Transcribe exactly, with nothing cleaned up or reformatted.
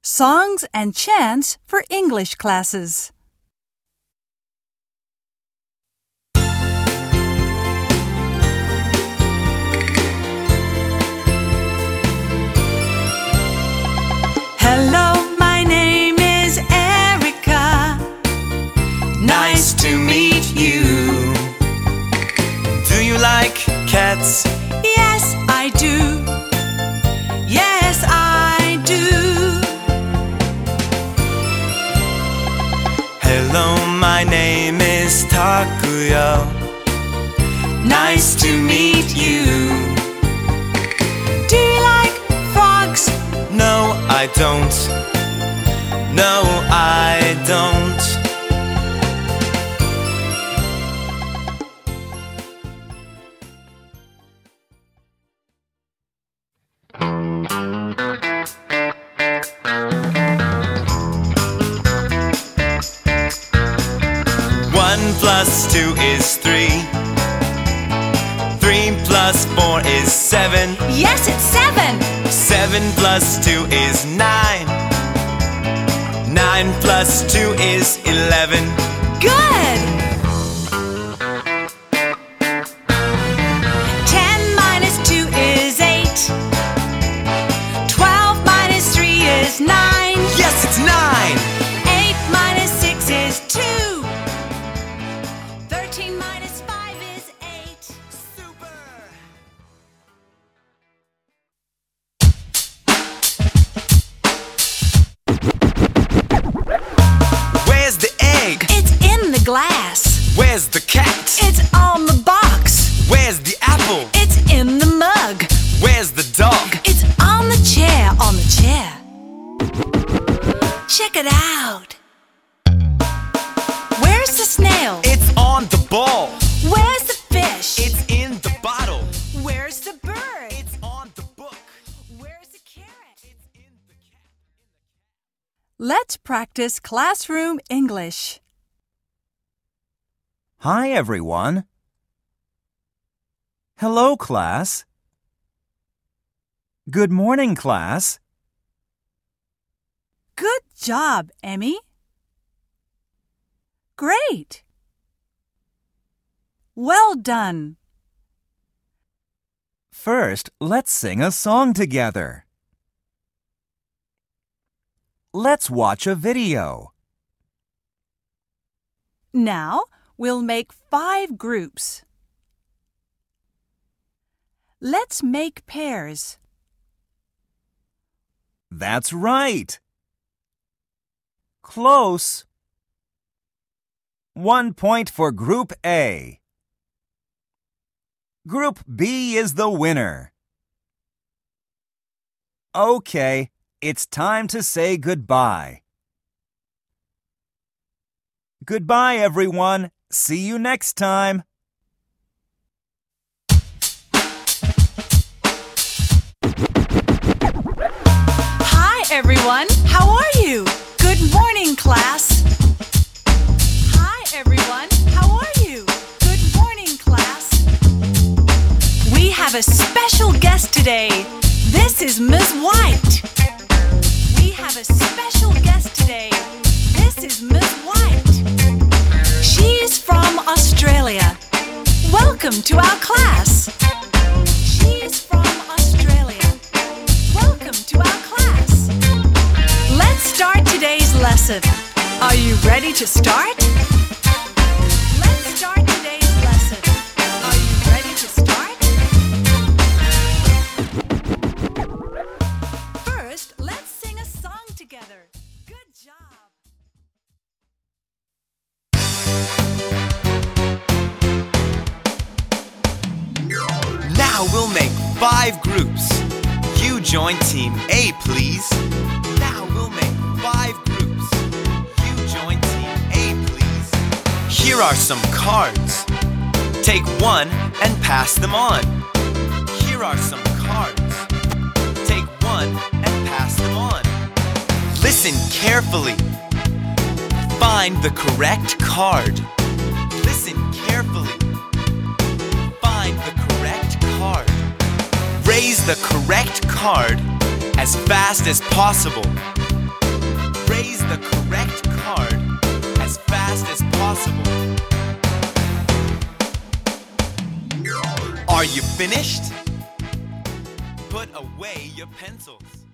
Songs and chants for English classes. Hello, my name is Erica. Nice to meet you. Do you like cats? Yes, I do. Yes, I do. Hello, my name is Takuya. Nice to meet you. Do you like frogs? No, I don't. No, I don't. One plus two is three. Three plus four is seven. Yes, it's seven. Seven plus two is nine. Nine plus two is eleven. Good! Ten minus two is eight. Twelve minus three is nine. Yes, it's nine. Eight minus six is two. Thirteen minus five is eight. Super! Where's the egg? It's in the glass. Where's the cat? It's on the box. Where's the apple? It's in the mug. Where's the dog? It's on the chair, on the chair. Check it out. Where's the snail? It's on the ball. Where's the fish? It's in the bottle. Where's the bird? It's on the book. Where's the carrot? It's in the cat. Let's practice classroom English. Hi, everyone. Hello, class. Good morning, class. Good job, Emmy. Great. Well done. First, let's sing a song together. Let's watch a video. Now, we'll make five groups. Let's make pairs. That's right. Close. One point for Group A. Group B is the winner. Okay, it's time to say goodbye. Goodbye, everyone. See you next time. Hi, everyone. How are you? Good morning, class. Hi, everyone. How are you? Good morning, class. We have a special guest today. This is Miss White. We have a special guest today. This is Miss White. She is from Australia. Welcome to our class. She is from Australia. Welcome to our class. Let's start today's lesson. Are you ready to start? Let's start today's lesson. Are you ready to start? First, let's sing a song together. Good job. Now we'll make five groups. You join Team A, please. Now we'll make five groups. You join Team A, please. Here are some cards. Take one and pass them on. Here are some cards. Take one and pass them on. Listen carefully. Find the correct card. Listen carefully. Find the correct card. Raise the correct card as fast as possible. Raise the correct card as fast as possible. Are you finished? Put away your pencils.